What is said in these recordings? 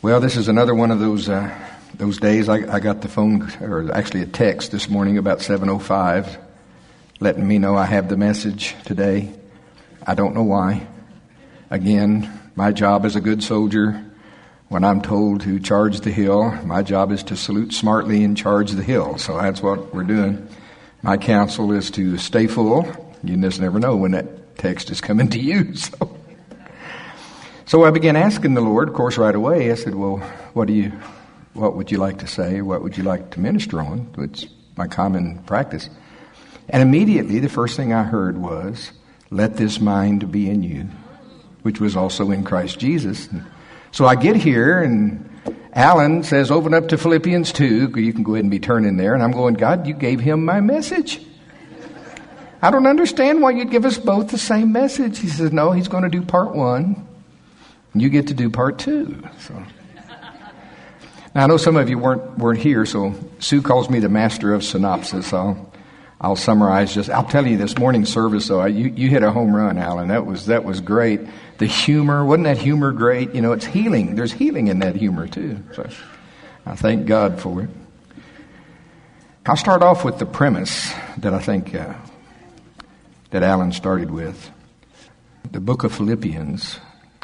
Well, this is another one of those days. I got the phone, or actually a text this morning about 7:05, letting me know I have the message today. I don't know why. Again, my job as a good soldier, when I'm told to charge the hill, my job is to salute smartly and charge the hill. So that's what we're doing. My counsel is to stay full. You just never know when that text is coming to you. So I began asking the Lord, of course, right away. I said, well, what would you like to say? What would you like to minister on? It's my common practice. And immediately the first thing I heard was, let this mind be in you, which was also in Christ Jesus. So I get here and Alan says, open up to Philippians 2. You can go ahead and be turning there. And I'm going, God, you gave him my message. I don't understand why you'd give us both the same message. He says, no, he's going to do part 1. You get to do part 2. So now I know some of you weren't here, so Sue calls me the master of synopsis. I'll summarize. I'll tell you this morning's service though. You hit a home run, Alan. That was great. The humor, wasn't that humor great? You know, it's healing. There's healing in that humor too. So I thank God for it. I'll start off with the premise that I think that Alan started with. The book of Philippians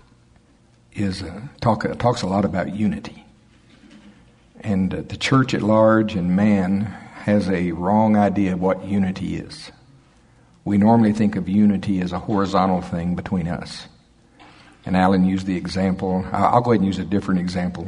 talks a lot about unity. And the church at large and man has a wrong idea of what unity is. We normally think of unity as a horizontal thing between us. And Alan used the example. I'll go ahead and use a different example.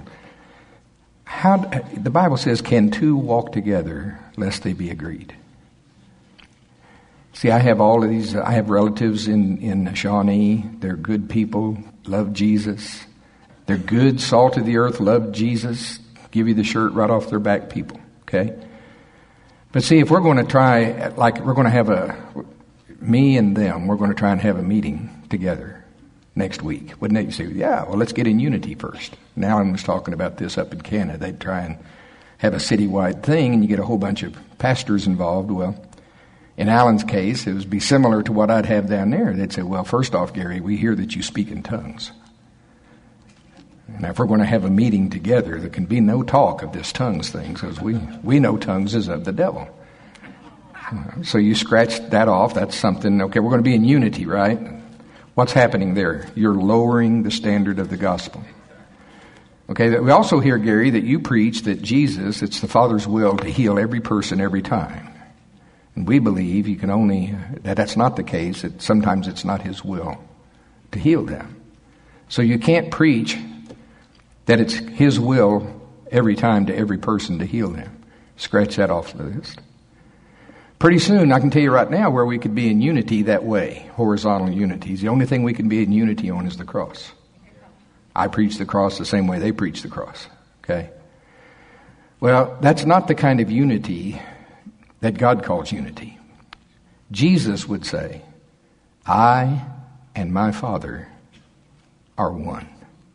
The Bible says, can two walk together lest they be agreed? See, I have all of these. I have relatives in Shawnee. They're good people, love Jesus. They're good, salt of the earth, love Jesus. Give you the shirt right off their back people, okay? But see, if we're going to try, we're going to have me and them, we're going to try and have a meeting together next week. Wouldn't it? You say, yeah, well, let's get in unity first. Now Alan was talking about this up in Canada. They'd try and have a citywide thing, and you get a whole bunch of pastors involved. Well, in Alan's case, it would be similar to what I'd have down there. They'd say, well, first off, Gary, we hear that you speak in tongues. Now, if we're going to have a meeting together, there can be no talk of this tongues thing, because we know tongues is of the devil. So you scratch that off. That's something, okay, we're going to be in unity, right? What's happening there? You're lowering the standard of the gospel. Okay, we also hear, Gary, that you preach that Jesus, it's the Father's will to heal every person every time. And we believe that's not the case. Sometimes it's not his will to heal them. So you can't preach that it's his will every time to every person to heal them. Scratch that off the list. Pretty soon, I can tell you right now where we could be in unity that way, horizontal unity. The only thing we can be in unity on is the cross. I preach the cross the same way they preach the cross. Okay? Well, that's not the kind of unity that God calls unity. Jesus would say, I and my Father are one.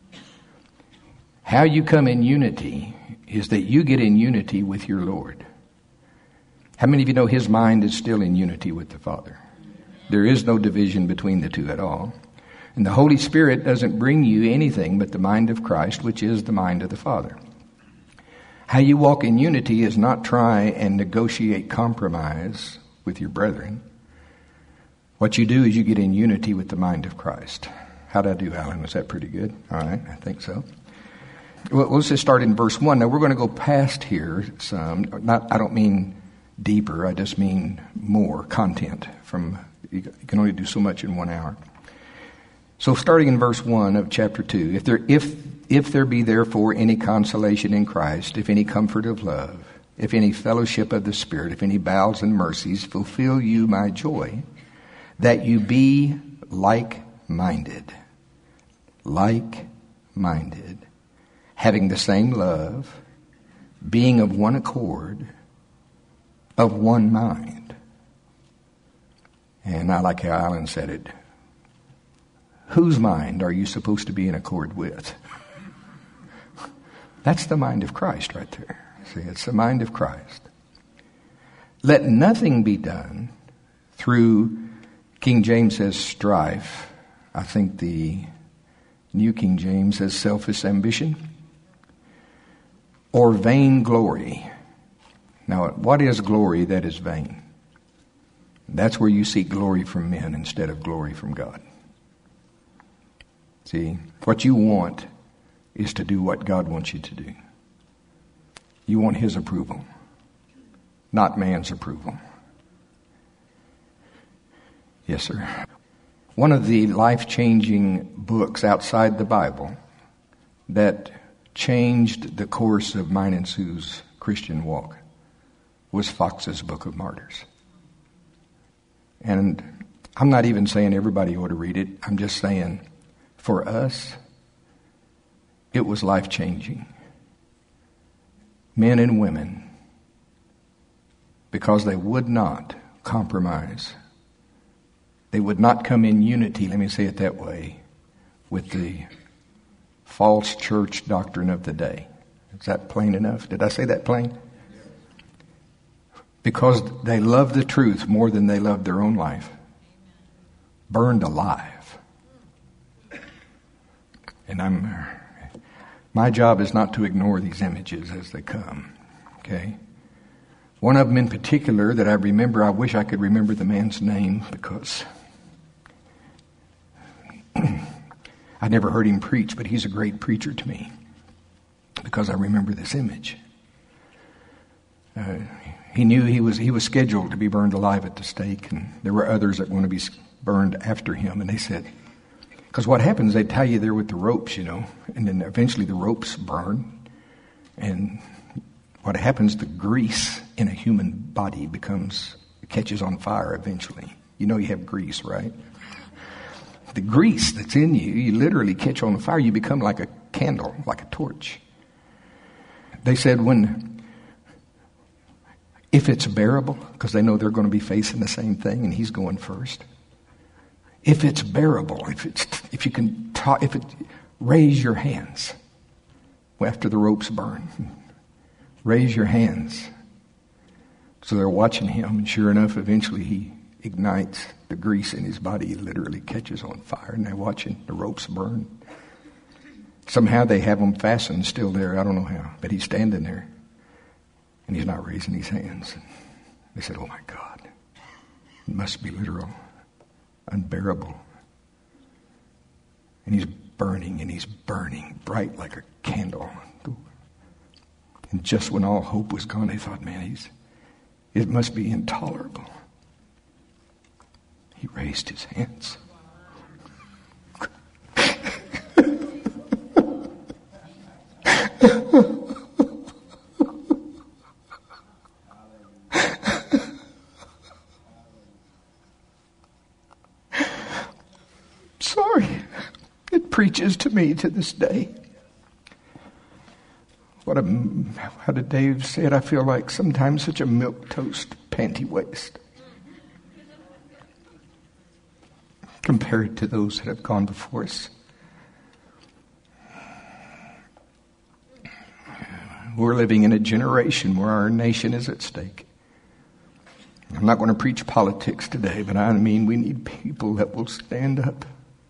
How you come in unity is that you get in unity with your Lord. How many of you know his mind is still in unity with the Father? There is no division between the two at all. And the Holy Spirit doesn't bring you anything but the mind of Christ, which is the mind of the Father. How you walk in unity is not try and negotiate compromise with your brethren. What you do is you get in unity with the mind of Christ. How'd I do, Alan? Was that pretty good? All right, I think so. Well, let's just start in verse 1. Now, we're going to go past here some. I don't mean deeper. I just mean more content. You can only do so much in 1 hour. So starting in verse 1 of chapter 2, if there be therefore any consolation in Christ, if any comfort of love, if any fellowship of the Spirit, if any bowels and mercies, fulfill you my joy, that you be like-minded, having the same love, being of one accord, of one mind. And I like how Alan said it. Whose mind are you supposed to be in accord with? That's the mind of Christ right there. See, it's the mind of Christ. Let nothing be done through, King James says strife. I think the New King James says selfish ambition. or vainglory. Now, what is glory that is vain? That's where you seek glory from men instead of glory from God. See, what you want is to do what God wants you to do. You want His approval, not man's approval. Yes, sir. One of the life-changing books outside the Bible that changed the course of mine and Sue's Christian walk was Fox's Book of Martyrs. And I'm not even saying everybody ought to read it. I'm just saying, for us, it was life-changing. Men and women, because they would not compromise. They would not come in unity, let me say it that way, with the false church doctrine of the day. Is that plain enough? Did I say that plain? Because they loved the truth more than they loved their own life. Burned alive. And my job is not to ignore these images as they come. Okay? One of them in particular that I remember, I wish I could remember the man's name because I never heard him preach, but he's a great preacher to me because I remember this image. He knew he was scheduled to be burned alive at the stake, and there were others that were going to be burned after him. And they said, because what happens, they tie you there with the ropes, and then eventually the ropes burn. And what happens, the grease in a human body catches on fire eventually. You have grease, right? The grease that's in you literally catch on fire. You become like a candle, like a torch. They said if it's bearable, because they know they're going to be facing the same thing, and he's going first. If it's bearable, raise your hands after the ropes burn. Raise your hands. So they're watching him, and sure enough, eventually he ignites the grease in his body. He literally catches on fire, and they're watching the ropes burn. Somehow they have him fastened still there. I don't know how, but he's standing there, and he's not raising his hands. They said, "Oh my God, it must be literal, unbearable." And he's burning bright like a candle. And just when all hope was gone, they thought, man, it must be intolerable. He raised his hands. Sorry, it preaches to me to this day. How did Dave say it? I feel like sometimes such a milquetoast panty waist compared to those that have gone before us. We're living in a generation where our nation is at stake. I'm not going to preach politics today, but I mean we need people that will stand up.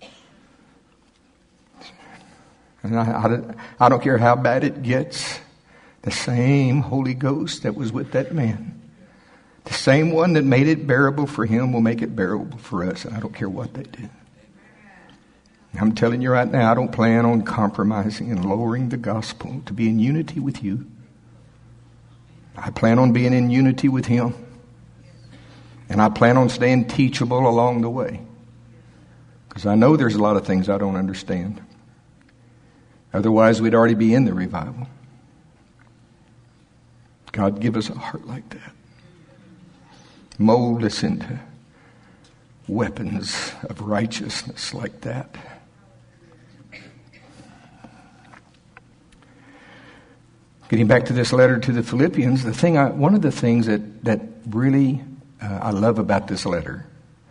And I don't care how bad it gets. The same Holy Ghost that was with that man, the same one that made it bearable for him will make it bearable for us. And I don't care what they do. I'm telling you right now, I don't plan on compromising and lowering the gospel to be in unity with you. I plan on being in unity with him. And I plan on staying teachable along the way. Because I know there's a lot of things I don't understand. Otherwise, we'd already be in the revival. God, give us a heart like that. Mold us into weapons of righteousness like that. Getting back to this letter to the Philippians, one of the things that really I love about this letter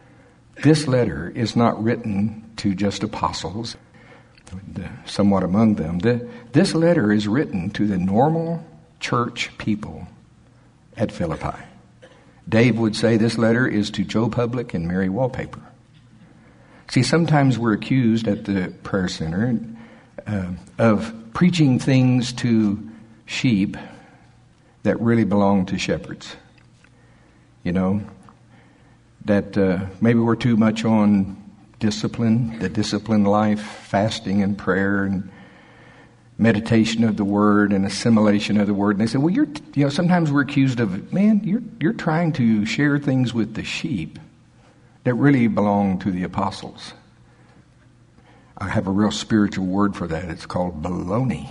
is not written to just apostles, somewhat among them. This letter is written to the normal church people at Philippi. Dave would say this letter is to Joe Public and Mary Wallpaper. See, sometimes we're accused at the prayer center of preaching things to sheep that really belong to shepherds. You know, that maybe we're too much on discipline, the disciplined life, fasting and prayer and meditation of the Word and assimilation of the Word. And they say, well, sometimes we're accused of, man, you're trying to share things with the sheep that really belong to the apostles. I have a real spiritual word for that. It's called baloney.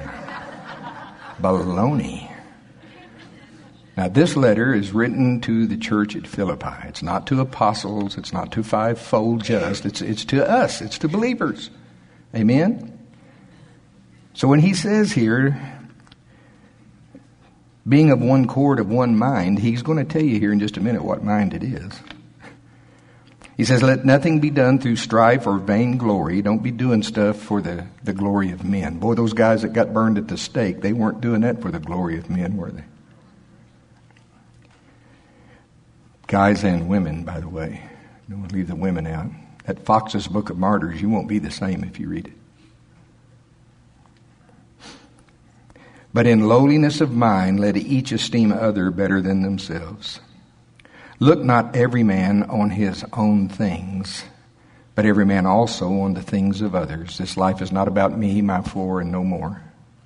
Baloney. Now, this letter is written to the church at Philippi. It's not to apostles. It's not to fivefold just. It's to us. It's to believers. Amen? So when he says here, being of one accord, of one mind, he's going to tell you here in just a minute what mind it is. He says, let nothing be done through strife or vainglory. Don't be doing stuff for the glory of men. Boy, those guys that got burned at the stake, they weren't doing that for the glory of men, were they? Guys and women, by the way. Don't leave the women out. That Fox's Book of Martyrs, you won't be the same if you read it. But in lowliness of mind, let each esteem other better than themselves. Look not every man on his own things, but every man also on the things of others. This life is not about me, my four, and no more.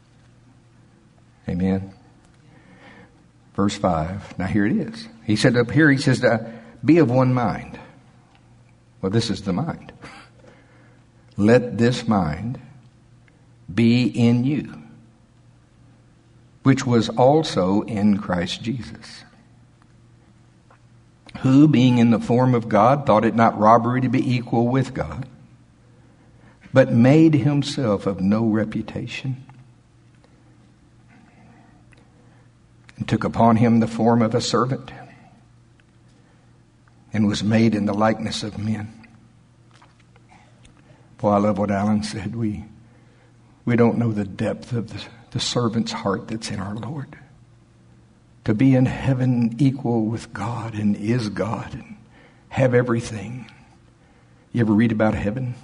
Amen. Verse 5. Now here it is. He said up here, he says, be of one mind. Well, this is the mind. Let this mind be in you, which was also in Christ Jesus, who, being in the form of God, thought it not robbery to be equal with God, but made himself of no reputation, and took upon him the form of a servant, and was made in the likeness of men. Boy, I love what Alan said. We don't know the depth of the servant's heart that's in our Lord. To be in heaven equal with God and is God and have everything. You ever read about heaven?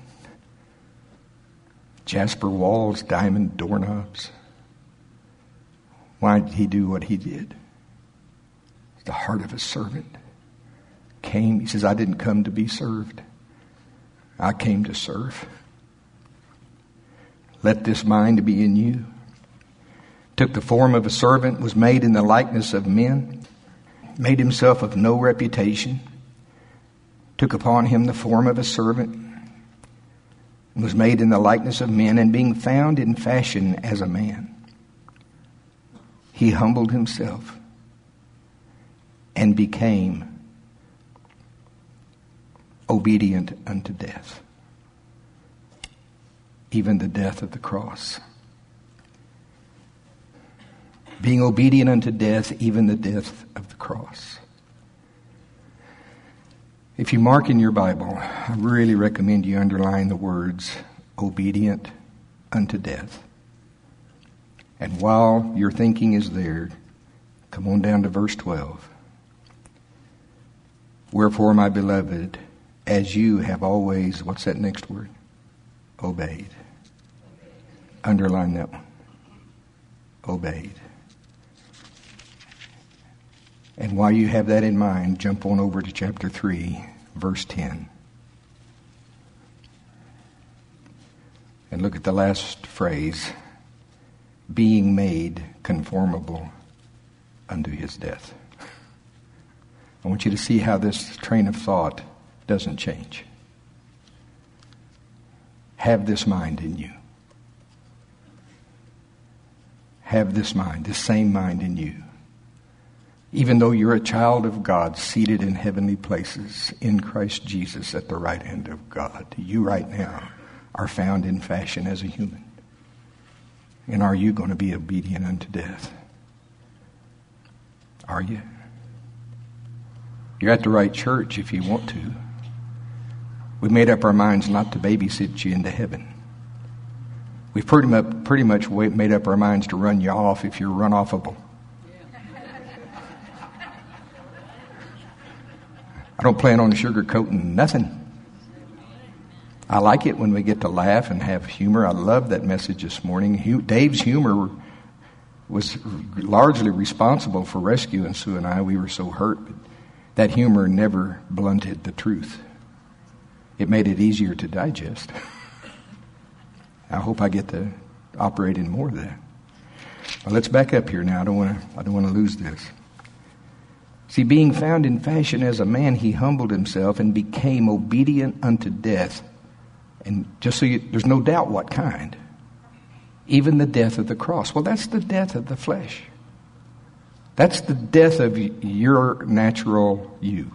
Jasper walls, diamond doorknobs. Why did he do what he did? The heart of a servant came. He says, I didn't come to be served. I came to serve. Let this mind be in you. Took the form of a servant, was made in the likeness of men, made himself of no reputation, took upon him the form of a servant, and was made in the likeness of men, and being found in fashion as a man, he humbled himself and became obedient unto death, even the death of the cross. Being obedient unto death, even the death of the cross. If you mark in your Bible, I really recommend you underline the words, obedient unto death. And while your thinking is there, come on down to verse 12. Wherefore, my beloved, as you have always, what's that next word? Obeyed. Underline that one. Obeyed. And while you have that in mind, jump on over to chapter 3, verse 10. And look at the last phrase, being made conformable unto his death. I want you to see how this train of thought doesn't change. Have this mind in you. Have this mind, this same mind in you. Even though you're a child of God, seated in heavenly places in Christ Jesus at the right hand of God, you right now are found in fashion as a human. And are you going to be obedient unto death? Are you? You're at the right church if you want to. We've made up our minds not to babysit you into heaven. We've pretty much made up our minds to run you off if you're run-offable. I don't plan on sugarcoating nothing. I like it when we get to laugh and have humor. I love that message this morning. Dave's humor was largely responsible for rescuing Sue and I. We were so hurt, but that humor never blunted the truth. It made it easier to digest. I hope I get to operate in more of that. Well, let's back up here now. I don't want to lose this. See, being found in fashion as a man, he humbled himself and became obedient unto death. And just so there's no doubt what kind. Even the death of the cross. Well, that's the death of the flesh. That's the death of your natural you.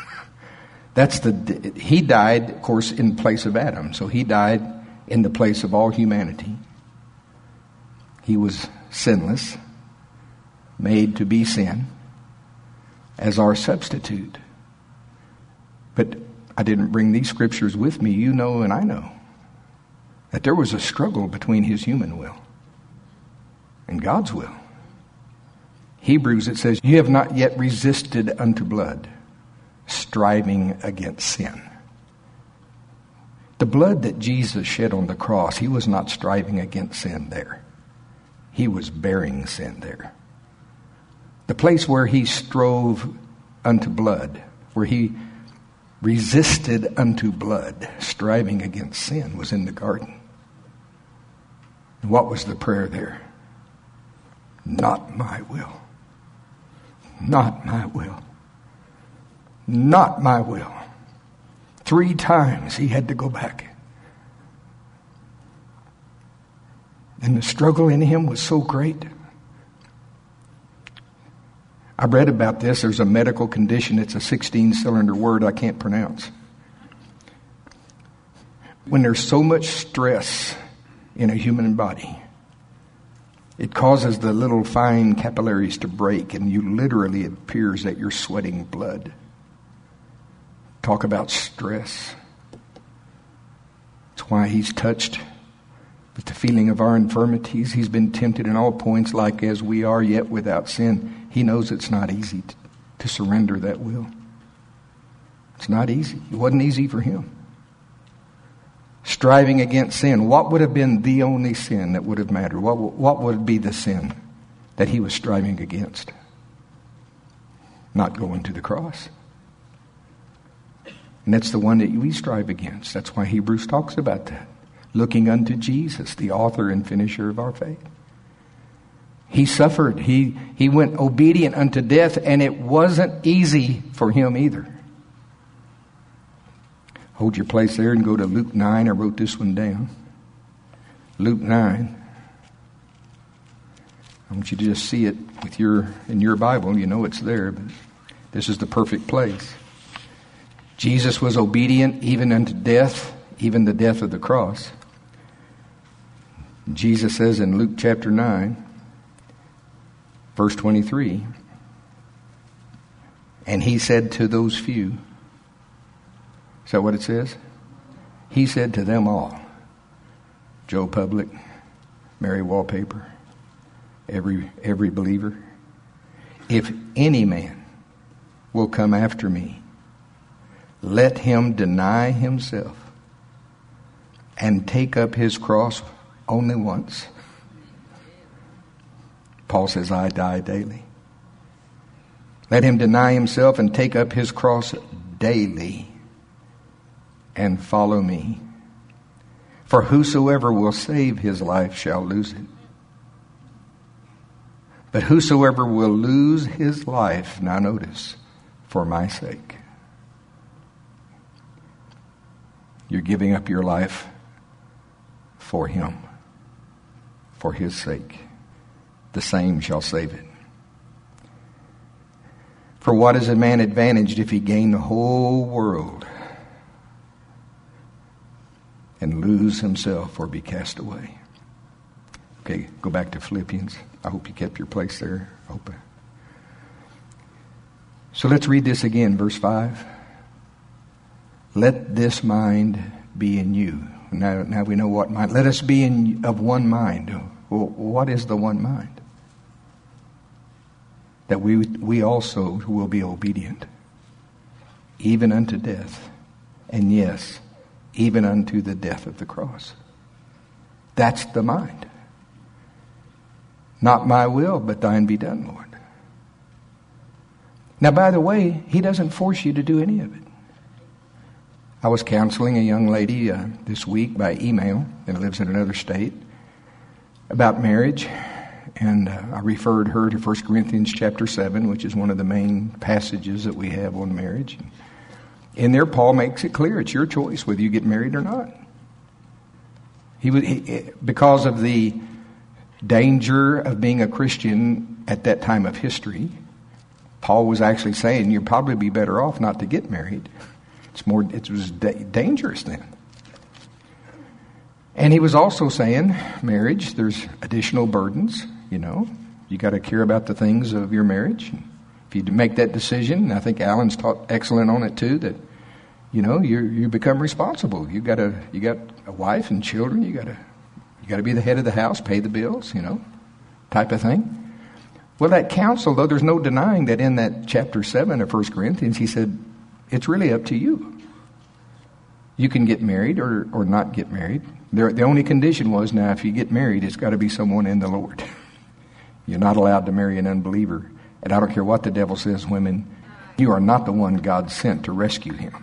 He died, of course, in place of Adam. So he died in the place of all humanity. He was sinless, made to be sin, as our substitute. But I didn't bring these scriptures with me. You know and I know that there was a struggle between his human will and God's will. Hebrews, it says, you have not yet resisted unto blood, striving against sin. The blood that Jesus shed on the cross, he was not striving against sin there. He was bearing sin there. The place where he strove unto blood, where he resisted unto blood, striving against sin, was in the garden. What was the prayer there? Not my will. Not my will. Not my will. 3 times he had to go back. And the struggle in him was so great. I read about this. There's a medical condition. It's a 16-cylinder word I can't pronounce. When there's so much stress in a human body, it causes the little fine capillaries to break, and you literally, it appears that you're sweating blood. Talk about stress. That's why he's touched with the feeling of our infirmities. He's been tempted in all points like as we are, yet without sin. He knows it's not easy to surrender that will. It's not easy. It wasn't easy for him. Striving against sin. What would have been the only sin that would have mattered? What would be the sin that he was striving against? Not going to the cross. And that's the one that we strive against. That's why Hebrews talks about that. Looking unto Jesus, the author and finisher of our faith. He suffered. He went obedient unto death, and it wasn't easy for him either. Hold your place there and go to Luke 9. I wrote this one down. Luke 9. I want you to just see it in your Bible. You know it's there, but this is the perfect place. Jesus was obedient even unto death, even the death of the cross. Jesus says in Luke chapter 9, verse 23, and he said to those few, is that what it says? He said to them all, Joe Public, Mary Wallpaper, every believer, if any man will come after me, let him deny himself and take up his cross only once. Paul says, I die daily. Let him deny himself and take up his cross daily and follow me. For whosoever will save his life shall lose it. But whosoever will lose his life, now notice, for my sake. You're giving up your life for him, for his sake. The same shall save it. For what is a man advantaged if he gain the whole world and lose himself or be cast away? Okay, go back to Philippians. I hope you kept your place there. So let's read this again, verse 5. Let this mind be in you. Now we know what mind. Let us be of one mind. Well, what is the one mind? That we also will be obedient, even unto death, and yes, even unto the death of the cross. That's the mind. Not my will, but thine be done, Lord. Now, by the way, he doesn't force you to do any of it. I was counseling a young lady this week by email that lives in another state about marriage. And I referred her to 1 Corinthians chapter 7, which is one of the main passages that we have on marriage. In there, Paul makes it clear it's your choice whether you get married or not. Because of the danger of being a Christian at that time of history, Paul was actually saying you'd probably be better off not to get married. It was dangerous then. And he was also saying, marriage, there's additional burdens. You got to care about the things of your marriage. If you make that decision, and I think Alan's taught excellent on it too, that you become responsible. You got a wife and children. You got to be the head of the house, pay the bills, type of thing. Well, that counsel, though, there's no denying that in that chapter 7 of 1 Corinthians, he said it's really up to you. You can get married or not get married. The only condition was, now, if you get married, it's got to be someone in the Lord. You're not allowed to marry an unbeliever. And I don't care what the devil says, women, you are not the one God sent to rescue him.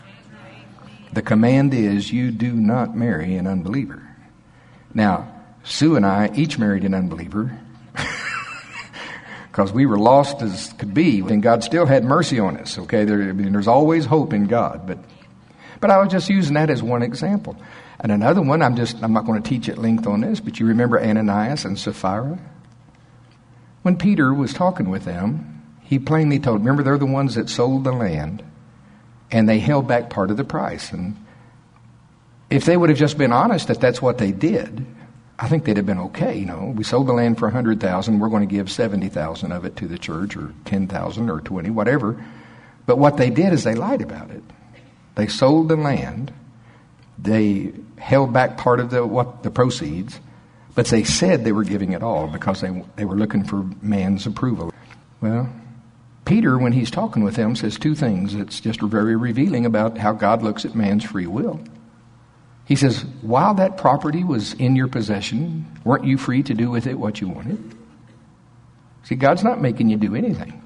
The command is you do not marry an unbeliever. Now, Sue and I each married an unbeliever because we were lost as could be, and God still had mercy on us. Okay, there's always hope in God, but I was just using that as one example. And another one, I'm not going to teach at length on this, but you remember Ananias and Sapphira? When Peter was talking with them, he plainly told, remember, they're the ones that sold the land, and they held back part of the price. And if they would have just been honest that that's what they did, I think they'd have been okay. We sold the land for $100,000. We're going to give $70,000 of it to the church, or $10,000 or $20,000, whatever. But what they did is they lied about it. They sold the land. They held back part of the proceeds, but they said they were giving it all because they were looking for man's approval. Well, Peter, when he's talking with them, says two things that's just very revealing about how God looks at man's free will. He says, while that property was in your possession, weren't you free to do with it what you wanted? See, God's not making you do anything.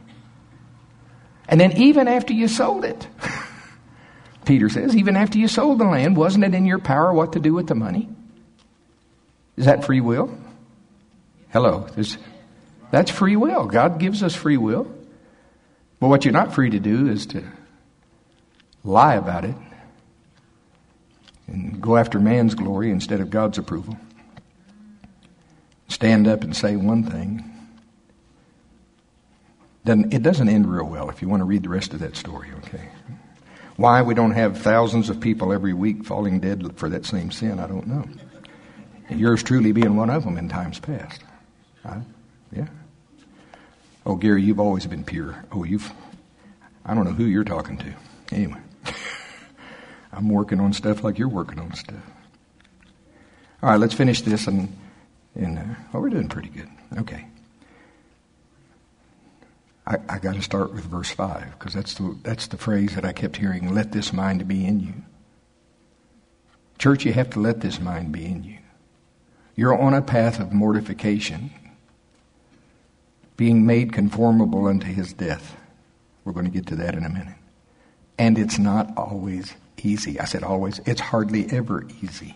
And then even after you sold it, Peter says, even after you sold the land, wasn't it in your power what to do with the money? Is that free will? Hello. That's free will. God gives us free will. But what you're not free to do is to lie about it and go after man's glory instead of God's approval. Stand up and say one thing. It doesn't end real well if you want to read the rest of that story, okay? Why we don't have thousands of people every week falling dead for that same sin, I don't know. And yours truly being one of them in times past. Yeah. Oh, Gary, you've always been pure. I don't know who you're talking to. Anyway, I'm working on stuff like you're working on stuff. All right, let's finish this, and we're doing pretty good. Okay. I got to start with verse 5 because that's the phrase that I kept hearing. Let this mind be in you. Church, you have to let this mind be in you. You're on a path of mortification, being made conformable unto his death. We're going to get to that in a minute. And it's not always easy. I said always. It's hardly ever easy.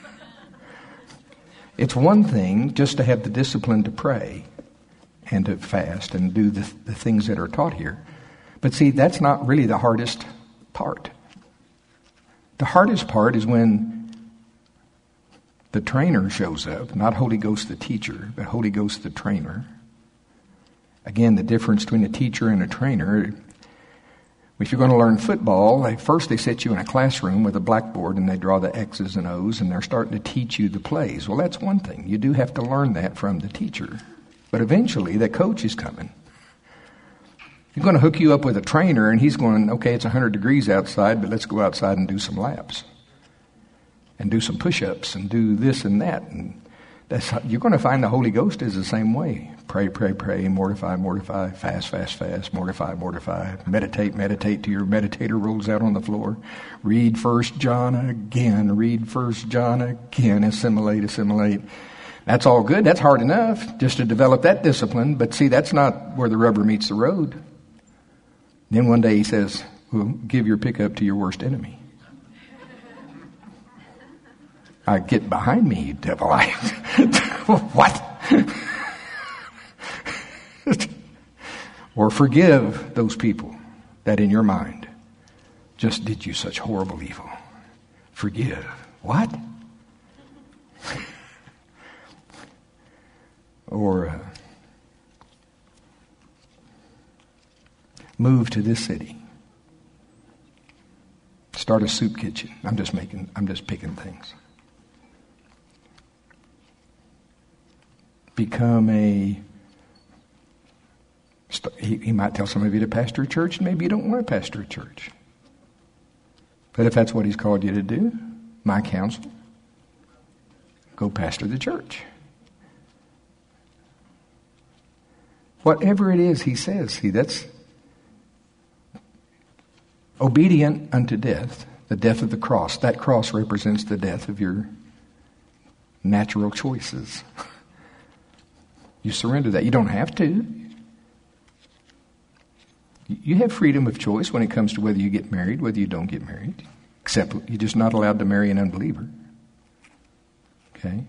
It's one thing just to have the discipline to pray and to fast and do the things that are taught here. But see, that's not really the hardest part. The hardest part is when the trainer shows up, not Holy Ghost the teacher, but Holy Ghost the trainer. Again, the difference between a teacher and a trainer, if you're going to learn football, first they set you in a classroom with a blackboard and they draw the X's and O's and they're starting to teach you the plays. Well, that's one thing. You do have to learn that from the teacher. But eventually, the coach is coming. He's going to hook you up with a trainer, and he's going, okay, it's 100 degrees outside, but let's go outside and do some laps. And do some push-ups, and do this and that. And you're going to find the Holy Ghost is the same way. Pray, pray, pray, mortify, mortify, fast, fast, fast, mortify, mortify, meditate, meditate till your meditator rolls out on the floor. Read 1 John again, read 1 John again, assimilate, assimilate. That's all good. That's hard enough just to develop that discipline. But see, that's not where the rubber meets the road. Then one day he says, well, give your pickup to your worst enemy. I get behind me, you devil. What? Or forgive those people that in your mind just did you such horrible evil. Forgive. What? Or move to this city. Start a soup kitchen. I'm just picking things. Become he might tell some of you to pastor a church, and maybe you don't want to pastor a church. But if that's what he's called you to do, my counsel, go pastor the church. Whatever it is he says, see, that's obedient unto death, the death of the cross. That cross represents the death of your natural choices. You surrender that. You don't have to. You have freedom of choice when it comes to whether you get married, whether you don't get married. Except you're just not allowed to marry an unbeliever. Okay?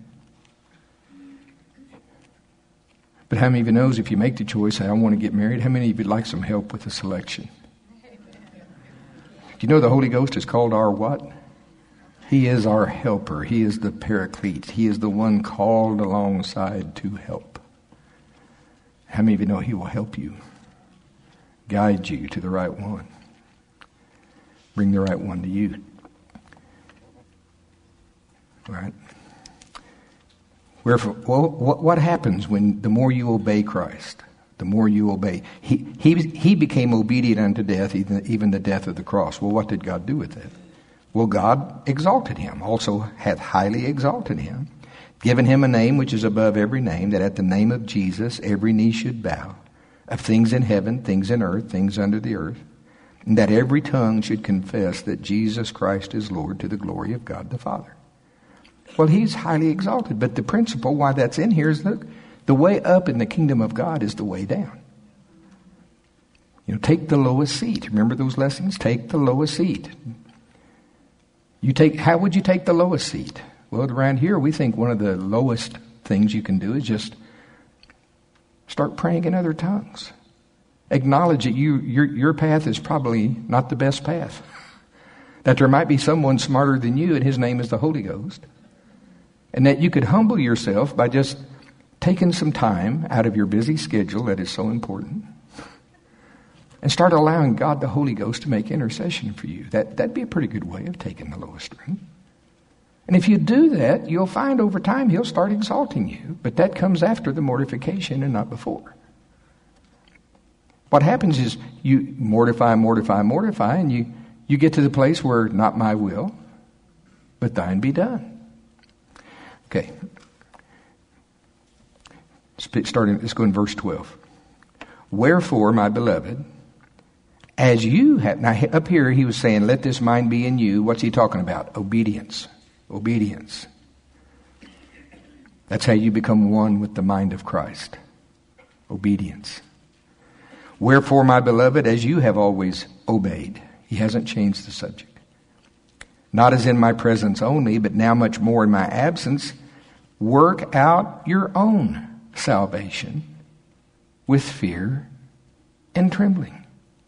But how many of you knows if you make the choice, I want to get married, how many of you would like some help with the selection? Do you know the Holy Ghost is called our what? He is our helper. He is the paraclete. He is the one called alongside to help. How many of you know he will help you? Guide you to the right one. Bring the right one to you. All right? Wherefore, well, what happens when the more you obey Christ, the more you obey? He became obedient unto death, even the death of the cross. Well, what did God do with that? Well, God exalted him, also hath highly exalted him, given him a name which is above every name, that at the name of Jesus every knee should bow, of things in heaven, things in earth, things under the earth, and that every tongue should confess that Jesus Christ is Lord, to the glory of God the Father. Well, he's highly exalted, but the principle why that's in here is the way up in the kingdom of God is the way down. You know, take the lowest seat. Remember those lessons? Take the lowest seat. How would you take the lowest seat? Well, around here we think one of the lowest things you can do is just start praying in other tongues. Acknowledge that your path is probably not the best path. That there might be someone smarter than you, and his name is the Holy Ghost. And that you could humble yourself by just taking some time out of your busy schedule that is so important and start allowing God the Holy Ghost to make intercession for you. That'd be a pretty good way of taking the lowest room. And if you do that, you'll find over time he'll start exalting you. But that comes after the mortification and not before. What happens is you mortify, and you get to the place where not my will, but thine be done. Okay. Let's go in verse 12. Wherefore, my beloved, as you have... Now, up here he was saying, let this mind be in you. What's he talking about? Obedience. Obedience. That's how you become one with the mind of Christ. Obedience. Wherefore, my beloved, as you have always obeyed. He hasn't changed the subject. Not as in my presence only, but now much more in my absence. Work out your own salvation with fear and trembling.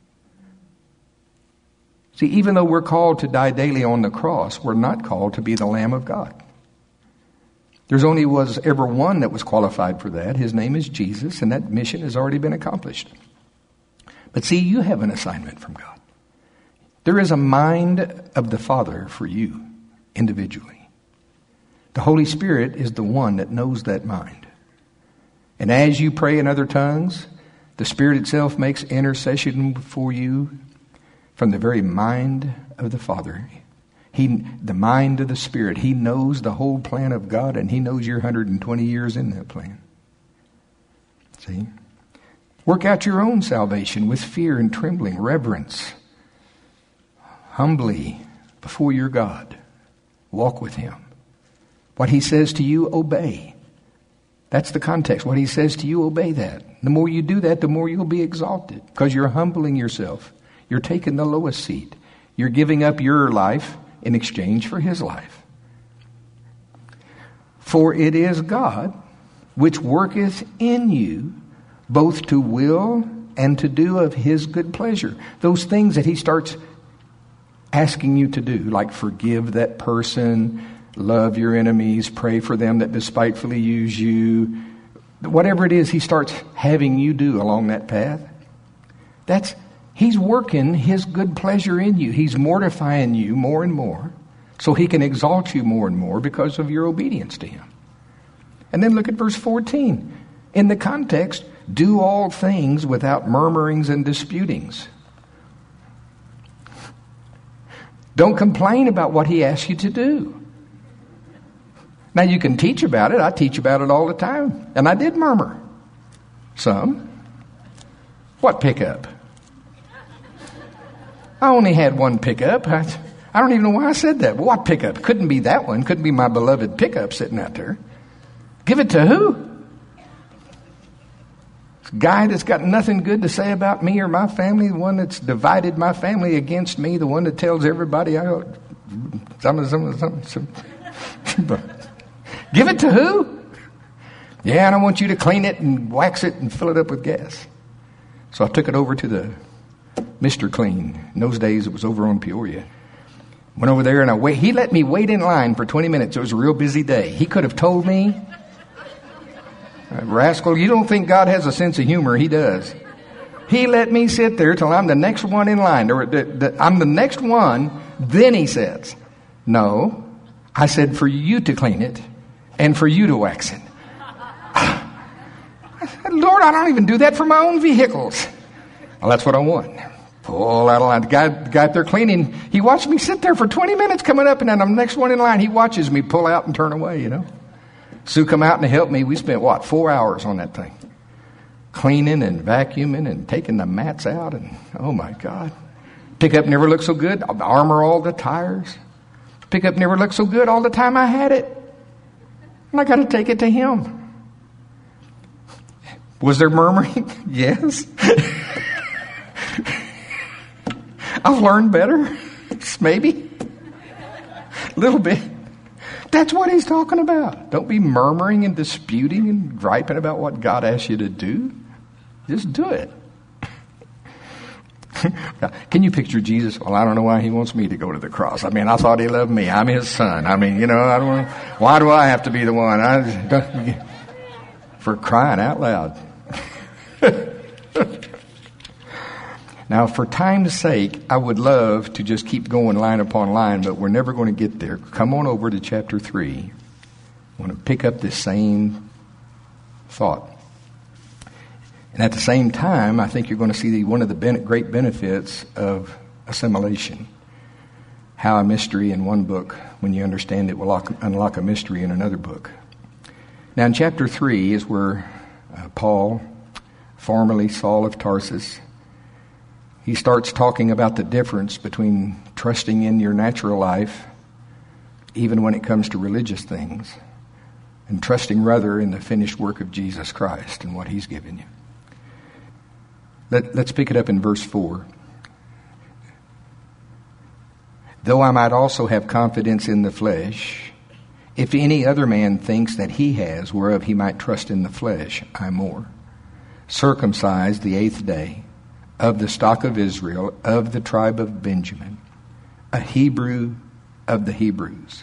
See, even though we're called to die daily on the cross, we're not called to be the Lamb of God. There's only was ever one that was qualified for that. His name is Jesus, and that mission has already been accomplished. But see, you have an assignment from God. There is a mind of the Father for you individually. The Holy Spirit is the one that knows that mind. And as you pray in other tongues, the Spirit itself makes intercession for you from the very mind of the Father. The mind of the Spirit. He knows the whole plan of God, and he knows you're 120 years in that plan. See? Work out your own salvation with fear and trembling, reverence. Humbly before your God. Walk with him. What he says to you, obey. That's the context. What he says to you, obey that. The more you do that, the more you'll be exalted, because you're humbling yourself. You're taking the lowest seat. You're giving up your life in exchange for his life. For it is God which worketh in you both to will and to do of his good pleasure. Those things that he starts asking you to do, like forgive that person, love your enemies, pray for them that despitefully use you. Whatever it is he starts having you do along that path, he's working his good pleasure in you. He's mortifying you more and more so he can exalt you more and more because of your obedience to him. And then look at verse 14. In the context, do all things without murmurings and disputings. Don't complain about what he asks you to do. Now you can teach about it. I teach about it all the time. And I did murmur. Some. What pickup? I only had one pickup. I don't even know why I said that. What pickup? Couldn't be that one. Couldn't be my beloved pickup sitting out there. Give it to who? Guy that's got nothing good to say about me or my family, the one that's divided my family against me, the one that tells everybody some. Give it to who? Yeah, and I want you to clean it and wax it and fill it up with gas. So I took it over to the Mr. Clean. In those days, it was over on Peoria. Went over there and he let me wait in line for 20 minutes. It was a real busy day. He could have told me, rascal, you don't think God has a sense of humor. He does. He let me sit there till I'm the next one in line. I'm the next one. Then he says, no, I said for you to clean it and for you to wax it. I said, Lord, I don't even do that for my own vehicles. Well, that's what I want. Pull out of line. The guy up there cleaning, he watched me sit there for 20 minutes coming up, and then I'm the next one in line. He watches me pull out and turn away, you know. Sue come out and help me. We spent, 4 hours on that thing. Cleaning and vacuuming and taking the mats out. And oh, my God. Pickup never looked so good. Armor all the tires. Pickup never looked so good all the time I had it. And I got to take it to him. Was there murmuring? Yes. I've learned better. Maybe. A little bit. That's what he's talking about. Don't be murmuring and disputing and griping about what God asks you to do. Just do it. Can you picture Jesus? Well, I don't know why he wants me to go to the cross. I mean, I thought he loved me. I'm his son. I mean, I don't know. Why do I have to be the one? For crying out loud. Now, for time's sake, I would love to just keep going line upon line, but we're never going to get there. Come on over to chapter 3. I want to pick up this same thought. And at the same time, I think you're going to see one of the great benefits of assimilation. How a mystery in one book, when you understand it, will unlock a mystery in another book. Now, in chapter 3 is where Paul, formerly Saul of Tarsus, he starts talking about the difference between trusting in your natural life, even when it comes to religious things, and trusting rather in the finished work of Jesus Christ and what he's given you. Let's pick it up in verse 4. Though I might also have confidence in the flesh, if any other man thinks that he has, whereof he might trust in the flesh, I more. Circumcised the 8th day, of the stock of Israel, of the tribe of Benjamin, a Hebrew of the Hebrews.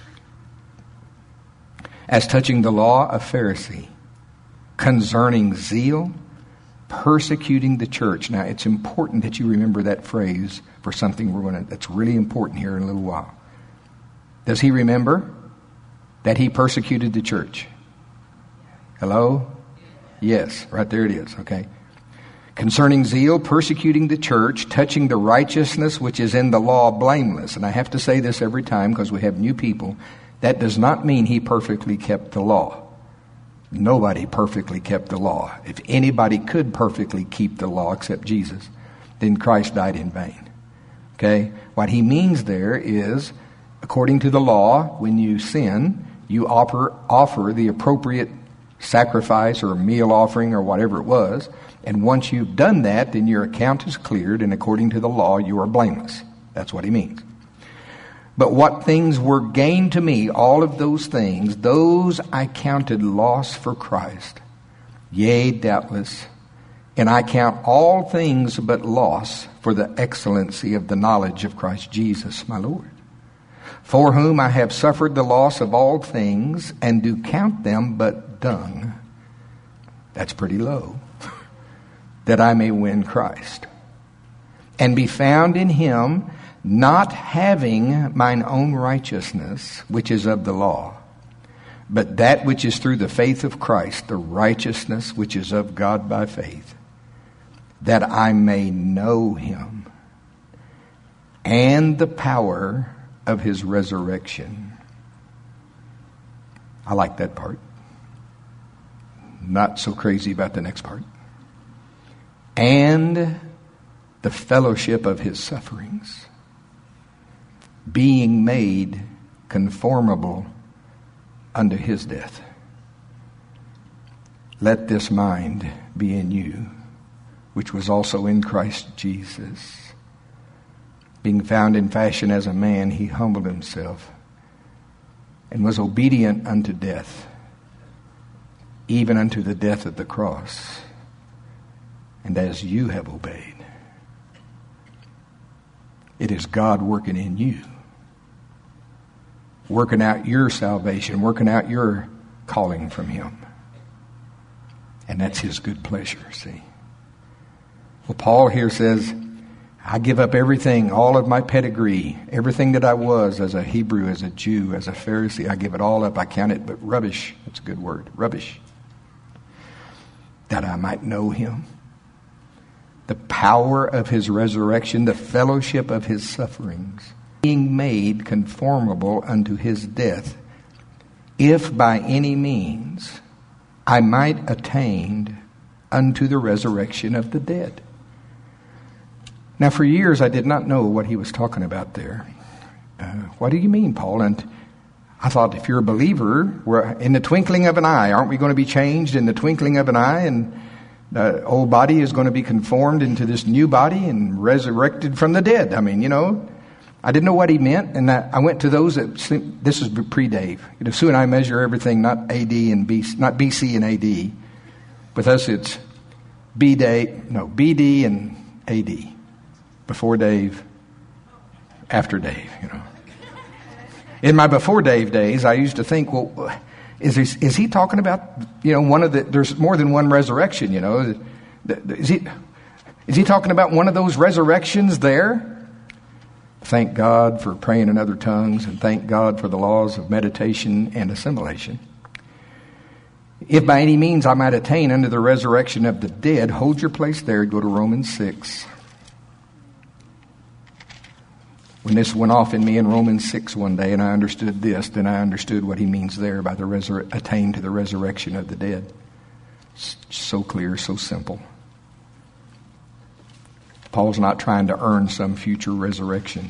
As touching the law, a Pharisee, concerning zeal, persecuting the church. Now, it's important that you remember that phrase for something that's really important here in a little while. Does he remember that he persecuted the church? Hello? Yes, right there it is, okay. Concerning zeal, persecuting the church, touching the righteousness which is in the law, blameless. And I have to say this every time because we have new people. That does not mean he perfectly kept the law. Nobody perfectly kept the law. If anybody could perfectly keep the law except Jesus, then Christ died in vain. Okay? What he means there is, according to the law, when you sin, you offer the appropriate sacrifice or a meal offering or whatever it was. And once you've done that, then your account is cleared, and according to the law, you are blameless. That's what he means. But what things were gained to me, all of those things, those I counted loss for Christ. Yea, doubtless. And I count all things but loss for the excellency of the knowledge of Christ Jesus, my Lord, for whom I have suffered the loss of all things, and do count them but dung. That's pretty low. That I may win Christ, and be found in him, not having mine own righteousness, which is of the law, but that which is through the faith of Christ, the righteousness which is of God by faith, that I may know him, and the power of his resurrection. I like that part. Not so crazy about the next part. And the fellowship of his sufferings, being made conformable unto his death. Let this mind be in you, which was also in Christ Jesus. Being found in fashion as a man, he humbled himself and was obedient unto death, even unto the death of the cross. And as you have obeyed, it is God working in you, working out your salvation, working out your calling from him. And that's his good pleasure, see. Well, Paul here says, I give up everything, all of my pedigree, everything that I was as a Hebrew, as a Jew, as a Pharisee. I give it all up. I count it but rubbish. That's a good word, rubbish. That I might know him. The power of his resurrection, the fellowship of his sufferings, being made conformable unto his death, if by any means I might attain unto the resurrection of the dead. Now, for years, I did not know what he was talking about there. What do you mean, Paul? And I thought, if you're a believer, we're in the twinkling of an eye. Aren't we going to be changed in the twinkling of an eye? And the old body is going to be conformed into this new body and resurrected from the dead. I mean, I didn't know what he meant. And I went to those that, this is pre-Dave. Sue and I measure everything, not AD and BC, not BC and AD. With us, it's BD and AD. Before Dave, after Dave, In my before Dave days, I used to think, well, is he talking about, one of the, there's more than one resurrection, Is he talking about one of those resurrections there? Thank God for praying in other tongues, and thank God for the laws of meditation and assimilation. If by any means I might attain unto the resurrection of the dead, hold your place there, go to Romans 6. When this went off in me in Romans 6 one day and I understood this, then I understood what he means there by the attain to the resurrection of the dead. It's so clear, so simple. Paul's not trying to earn some future resurrection.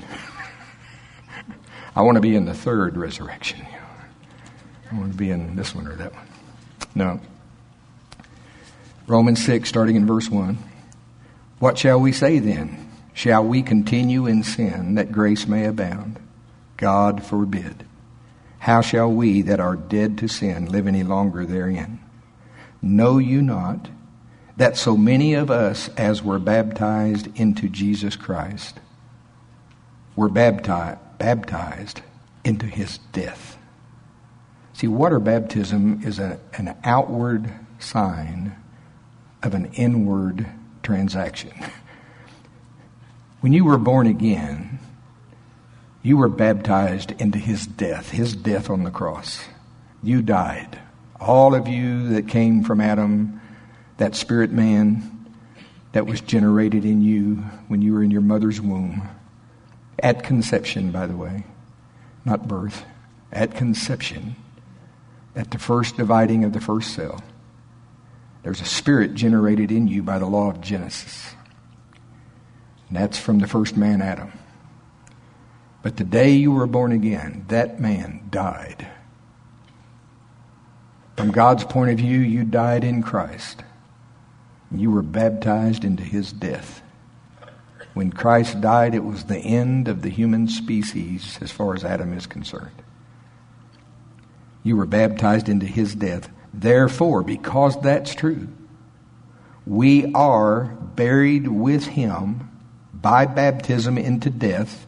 I want to be in the third resurrection. I want to be in this one or that one. No. Romans 6, starting in verse 1. What shall we say then? Shall we continue in sin that grace may abound? God forbid. How shall we that are dead to sin live any longer therein? Know you not that so many of us as were baptized into Jesus Christ were baptized into his death? See, water baptism is an outward sign of an inward transaction. When you were born again, you were baptized into his death on the cross. You died. All of you that came from Adam, that spirit man that was generated in you when you were in your mother's womb. At conception, by the way, not birth. At conception, at the first dividing of the first cell, there's a spirit generated in you by the law of Genesis. And that's from the first man, Adam. But the day you were born again, that man died. From God's point of view, you died in Christ. You were baptized into his death. When Christ died, it was the end of the human species as far as Adam is concerned. You were baptized into his death. Therefore, because that's true, we are buried with him by baptism into death,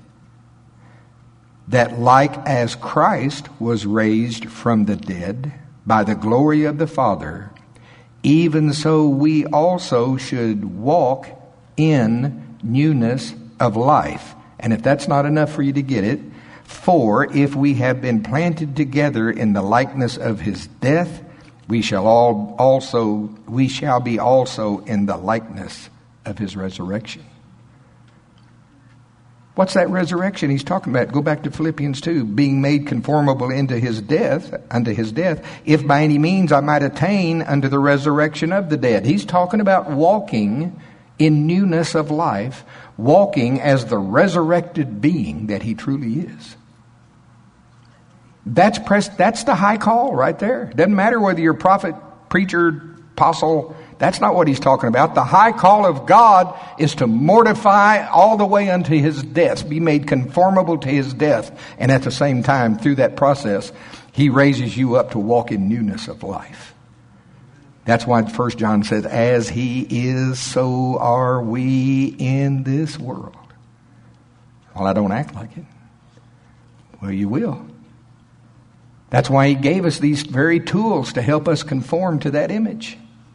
that like as Christ was raised from the dead by the glory of the Father, even so we also should walk in newness of life. And if that's not enough for you to get it, for if we have been planted together in the likeness of his death, we shall be also in the likeness of his resurrection. What's that resurrection he's talking about? Go back to Philippians 2. Being made conformable unto his death, if by any means I might attain unto the resurrection of the dead. He's talking about walking in newness of life, walking as the resurrected being that he truly is. That's the high call right there. Doesn't matter whether you're prophet, preacher, apostle. That's not what he's talking about. The high call of God is to mortify all the way unto his death, be made conformable to his death. And at the same time, through that process, he raises you up to walk in newness of life. That's why 1 John says, as he is, so are we in this world. Well, I don't act like it. Well, you will. That's why he gave us these very tools to help us conform to that image.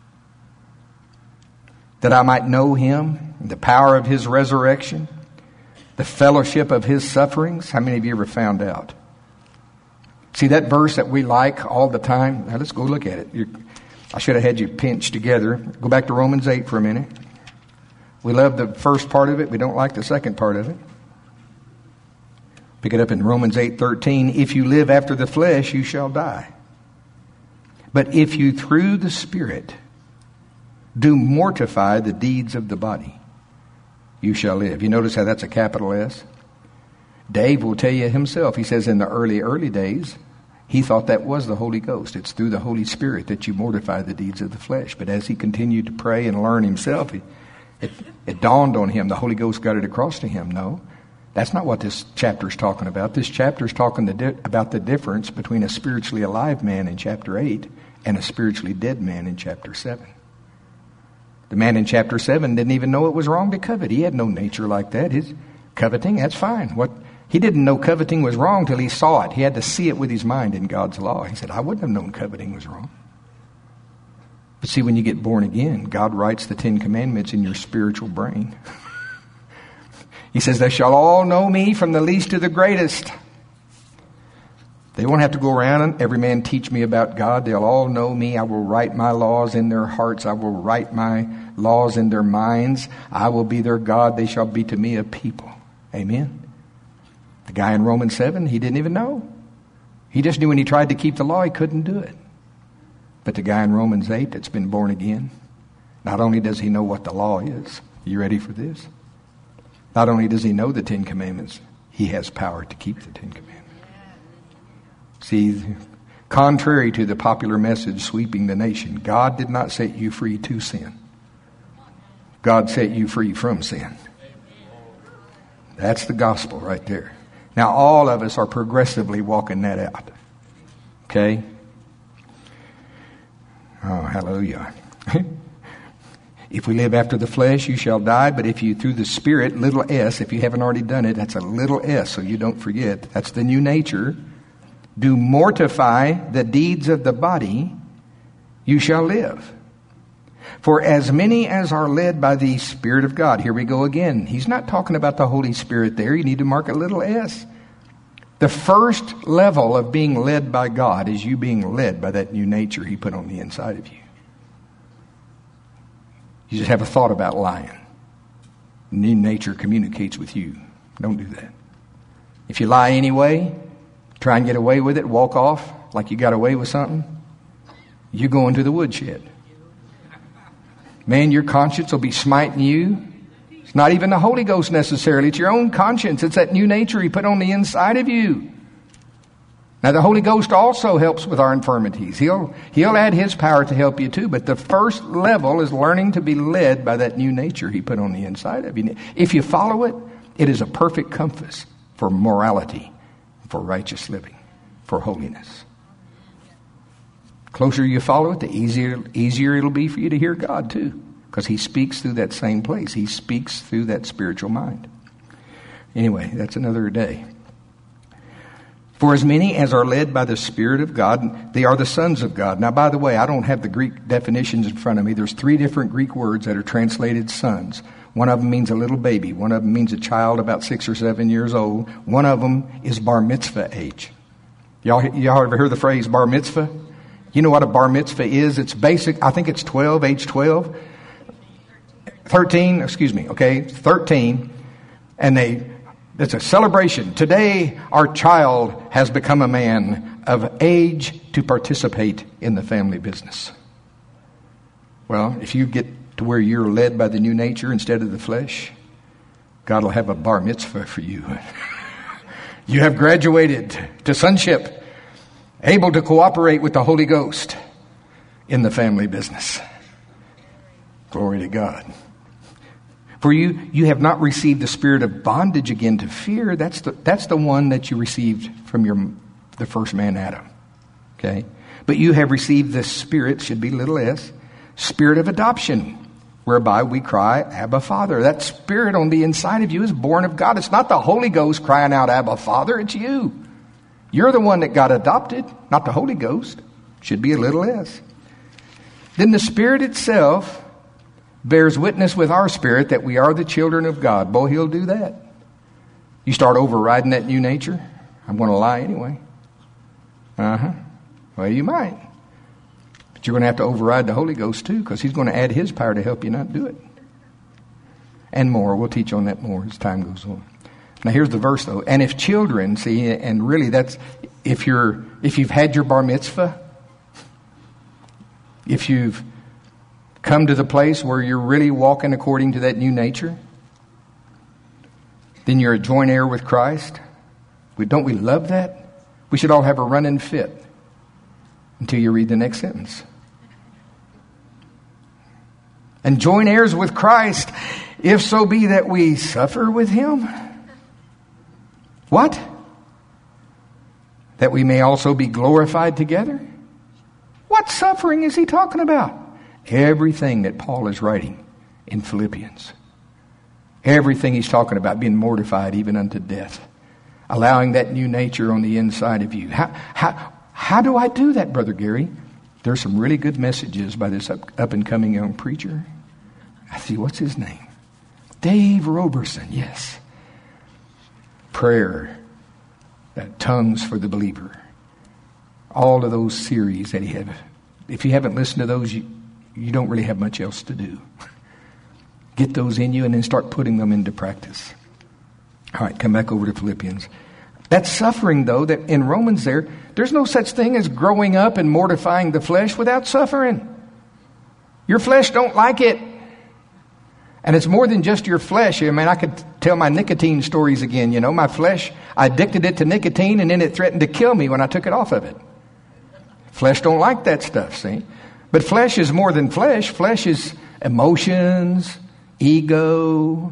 That I might know him, the power of his resurrection, the fellowship of his sufferings. How many of you ever found out? See that verse that we like all the time? Now let's go look at it. I should have had you pinched together. Go back to Romans 8 for a minute. We love the first part of it. We don't like the second part of it. Pick it up in Romans 8:13. If you live after the flesh, you shall die. But if you through the Spirit do mortify the deeds of the body, you shall live. You notice how that's a capital S? Dave will tell you himself. He says in the early days, he thought that was the Holy Ghost. It's through the Holy Spirit that you mortify the deeds of the flesh. But as he continued to pray and learn himself, it dawned on him. The Holy Ghost got it across to him. No, that's not what this chapter is talking about. This chapter is talking about the difference between a spiritually alive man in chapter 8 and a spiritually dead man in chapter 7. The man in chapter 7 didn't even know it was wrong to covet. He had no nature like that. His coveting, that's fine. He didn't know coveting was wrong till he saw it. He had to see it with his mind in God's law. He said, I wouldn't have known coveting was wrong. But see, when you get born again, God writes the 10 Commandments in your spiritual brain. He says, they shall all know me from the least to the greatest. They won't have to go around and every man teach me about God. They'll all know me. I will write my laws in their hearts. I will write my laws in their minds. I will be their God. They shall be to me a people. Amen. The guy in Romans 7, he didn't even know. He just knew when he tried to keep the law, he couldn't do it. But the guy in Romans 8 that's been born again, not only does he know what the law is, you ready for this? Not only does he know the 10 Commandments, he has power to keep the 10 Commandments. See, contrary to the popular message sweeping the nation, God did not set you free to sin. God set you free from sin. That's the gospel right there. Now, all of us are progressively walking that out. Okay? Oh, hallelujah. If we live after the flesh, you shall die. But if you through the Spirit, little s, if you haven't already done it, that's a little s, so you don't forget. That's the new nature. Do mortify the deeds of the body, you shall live. For as many as are led by the Spirit of God. Here we go again. He's not talking about the Holy Spirit there. You need to mark a little s. The first level of being led by God is you being led by that new nature he put on the inside of you. You just have a thought about lying. New nature communicates with you. Don't do that. If you lie anyway, try and get away with it, walk off like you got away with something, you go into the woodshed. Man, your conscience will be smiting you. It's not even the Holy Ghost necessarily. It's your own conscience. It's that new nature he put on the inside of you. Now, the Holy Ghost also helps with our infirmities. He'll add His power to help you too. But the first level is learning to be led by that new nature He put on the inside of you. If you follow it, it is a perfect compass for morality, for righteous living, for holiness. The closer you follow it, the easier it'll be for you to hear God too. Because He speaks through that same place. He speaks through that spiritual mind. Anyway, that's another day. For as many as are led by the Spirit of God, they are the sons of God. Now, by the way, I don't have the Greek definitions in front of me. There's 3 different Greek words that are translated sons. One of them means a little baby. One of them means a child about 6 or 7 years old. One of them is bar mitzvah age. Y'all ever heard the phrase bar mitzvah? You know what a bar mitzvah is? It's basic. I think it's 12, age 12. 13, 13. And it's a celebration. Today, our child has become a man of age to participate in the family business. Well, if you get to where you're led by the new nature instead of the flesh, God will have a bar mitzvah for you. You have graduated to sonship, able to cooperate with the Holy Ghost in the family business. Glory to God. For you have not received the spirit of bondage again to fear. That's the one that you received from the first man, Adam. Okay? But you have received the Spirit, should be little s, Spirit of adoption, whereby we cry, Abba, Father. That Spirit on the inside of you is born of God. It's not the Holy Ghost crying out, Abba, Father. It's you. You're the one that got adopted, not the Holy Ghost. Should be a little s. Then the Spirit itself bears witness with our spirit that we are the children of God. Boy, He'll do that. You start overriding that new nature. I'm going to lie anyway. Well, you might. But you're going to have to override the Holy Ghost too, because He's going to add His power to help you not do it. And more. We'll teach on that more as time goes on. Now here's the verse though. And if children, see, and really that's, if you've had your bar mitzvah, if you've come to the place where you're really walking according to that new nature, then you're a joint heir with Christ. Don't we love that? We should all have a running fit until you read the next sentence. And joint heirs with Christ, if so be that we suffer with Him. What? That we may also be glorified together? What suffering is he talking about? Everything that Paul is writing in Philippians. Everything he's talking about, being mortified even unto death. Allowing that new nature on the inside of you. How do I do that, Brother Gary? There's some really good messages by this up-and-coming young preacher. I see, what's his name? Dave Roberson, yes. Prayer, Tongues for the Believer. All of those series that he had. If you haven't listened to those, you don't really have much else to do. Get those in you and then start putting them into practice. All right, come back over to Philippians. That suffering, though, that in Romans there's no such thing as growing up and mortifying the flesh without suffering. Your flesh don't like it. And it's more than just your flesh. I mean, I could tell my nicotine stories again. You know, my flesh, I addicted it to nicotine and then it threatened to kill me when I took it off of it. Flesh don't like that stuff, see? But flesh is more than flesh. Flesh is emotions, ego,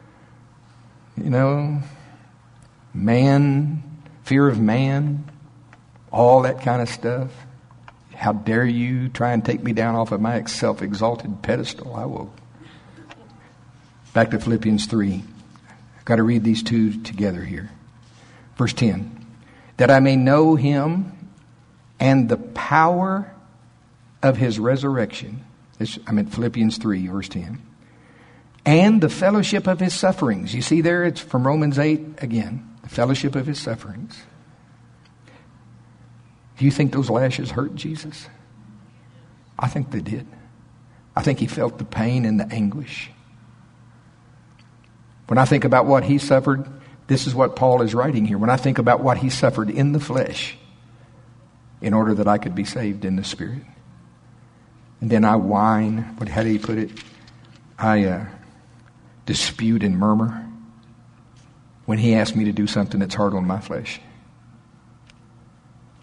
man, fear of man, all that kind of stuff. How dare you try and take me down off of my self-exalted pedestal? I will. Back to Philippians 3. I've got to read these two together here. Verse 10. That I may know Him and the power of His resurrection. I'm at Philippians 3, verse 10. And the fellowship of His sufferings. You see there, it's from Romans 8 again. The fellowship of His sufferings. Do you think those lashes hurt Jesus? I think they did. I think He felt the pain and the anguish. When I think about what He suffered, this is what Paul is writing here. When I think about what He suffered in the flesh, in order that I could be saved in the Spirit. And then I whine. How do you put it? I dispute and murmur when He asked me to do something that's hard on my flesh.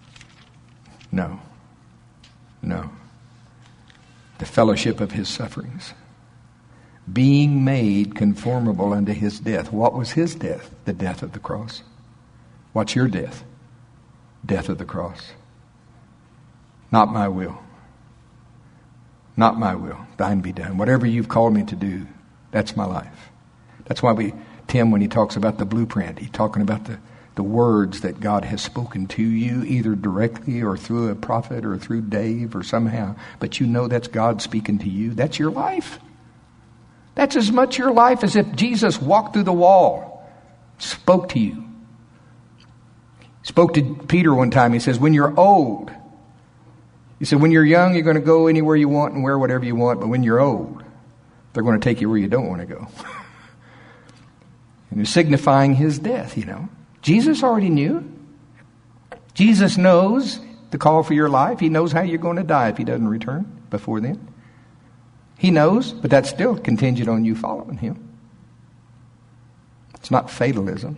No. No. The fellowship of his sufferings. Being made conformable unto his death. What was his death? The death of the cross. What's your death? Death of the cross. Not my will. Not my will. Thine be done. Whatever you've called me to do, that's my life. That's why Tim, when he talks about the blueprint, he's talking about the words that God has spoken to you, either directly or through a prophet or through Dave or somehow. But you know that's God speaking to you. That's your life. That's as much your life as if Jesus walked through the wall, spoke to you. Spoke to Peter one time. He says, when you're old, he said, when you're young, you're going to go anywhere you want and wear whatever you want. But when you're old, they're going to take you where you don't want to go. And you're signifying his death, you know. Jesus already knew. Jesus knows the call for your life. He knows how you're going to die if he doesn't return before then. He knows, but that's still contingent on you following him. It's not fatalism.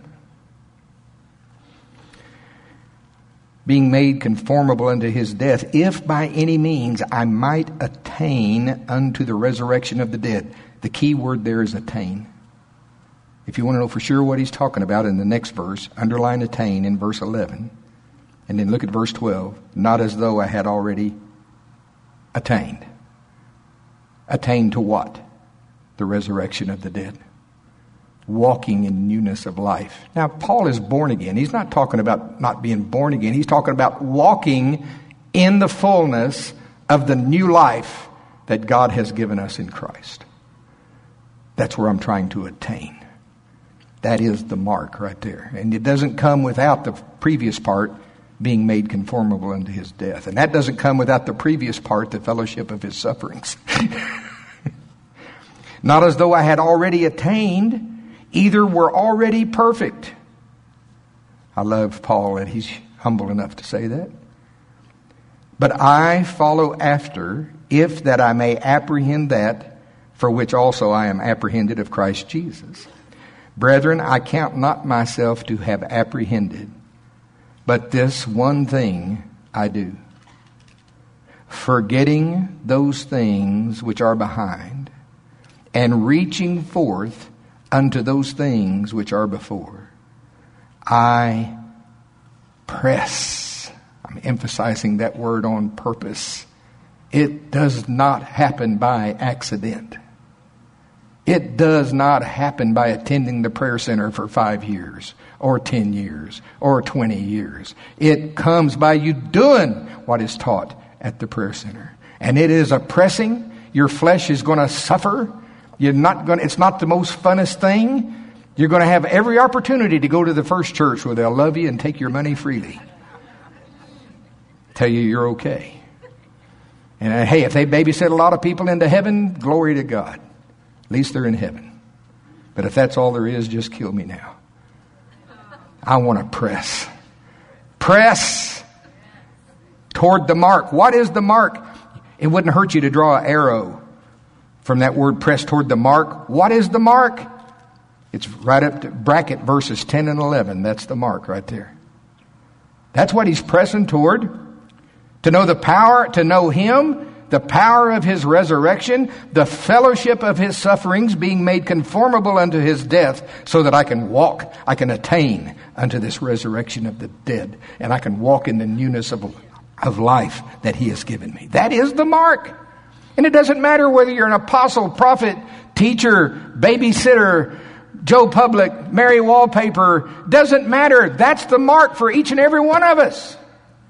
Being made conformable unto his death, if by any means I might attain unto the resurrection of the dead. The key word there is attain. If you want to know for sure what he's talking about in the next verse, underline attain in verse 11. And then look at verse 12. Not as though I had already attained. Attained to what? The resurrection of the dead. Walking in newness of life. Now, Paul is born again. He's not talking about not being born again. He's talking about walking in the fullness of the new life that God has given us in Christ. That's where I'm trying to attain. That is the mark right there. And it doesn't come without the previous part, being made conformable unto his death. And that doesn't come without the previous part, the fellowship of his sufferings. Not as though I had already attained, either were already perfect. I love Paul that he's humble enough to say that. But I follow after, if that I may apprehend that for which also I am apprehended of Christ Jesus. Brethren, I count not myself to have apprehended, but this one thing I do, forgetting those things which are behind, and reaching forth unto those things which are before. I press. I'm emphasizing that word on purpose. It does not happen by accident. It does not happen by attending the prayer center for 5 years or 10 years or 20 years. It comes by you doing what is taught at the prayer center. And it is a pressing. Your flesh is going to suffer. It's not the most funnest thing. You're going to have every opportunity to go to the first church where they'll love you and take your money freely. Tell you you're okay. And hey, if they babysit a lot of people into heaven, glory to God. At least they're in heaven. But if that's all there is, just kill me now. I want to press. Press toward the mark. What is the mark? It wouldn't hurt you to draw an arrow from that word press toward the mark. What is the mark? It's right up to bracket verses 10 and 11. That's the mark right there. That's what he's pressing toward. To know the power, to know him, the power of his resurrection, the fellowship of his sufferings, being made conformable unto his death, so that I can walk, I can attain unto this resurrection of the dead, and I can walk in the newness of life that he has given me. That is the mark. And it doesn't matter whether you're an apostle, prophet, teacher, babysitter, Joe Public, Mary Wallpaper. Doesn't matter. That's the mark for each and every one of us.